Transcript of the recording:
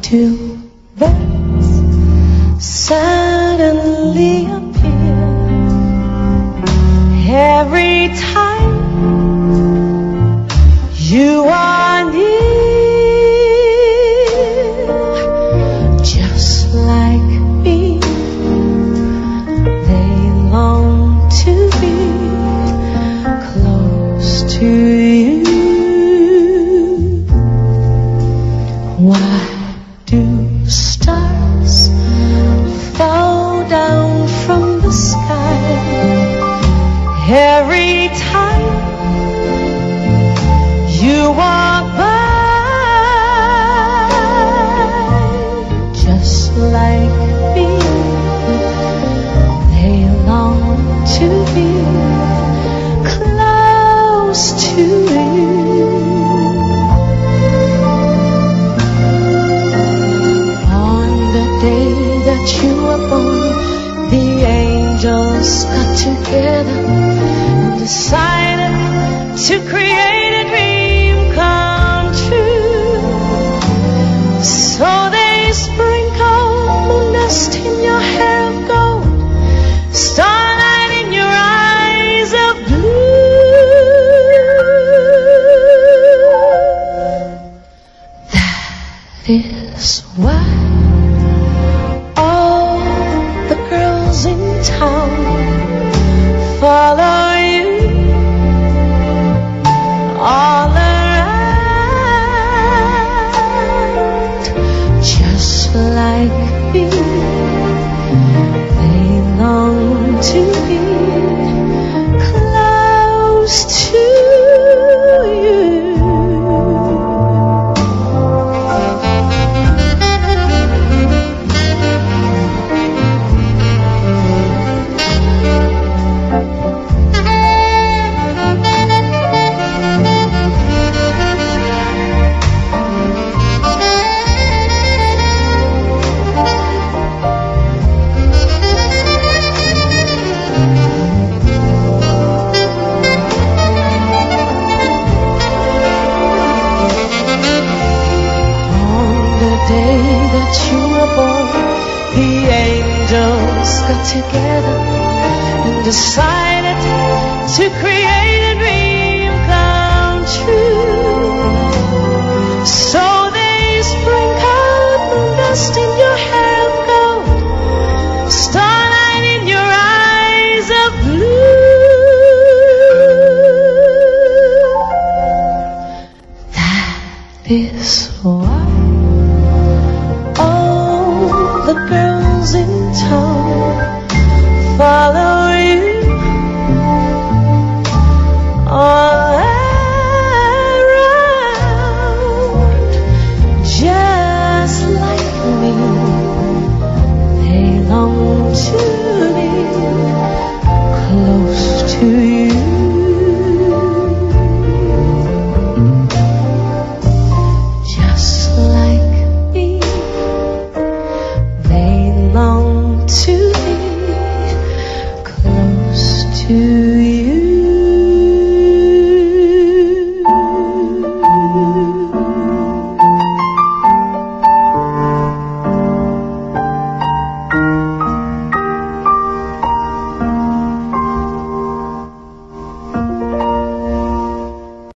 Two birds suddenly appear every time you are near. Just like me, they long to be close to you. Why do stars fall down from the sky every time you walk by? Just like me, they long to be close to you. You were born, the angels got together and decided to create a dream come true. So they sprinkled moon dust in your hair of gold, starlight in your eyes of blue. That is why in town follow you all around. Just like me, they long to be close to you. Got together and decided to create a dream come true. So they sprinkled moon dust in your hair of gold, starlight in your eyes of blue. That is why all the girls in town follow you all around. Just like me, they long to be close to you.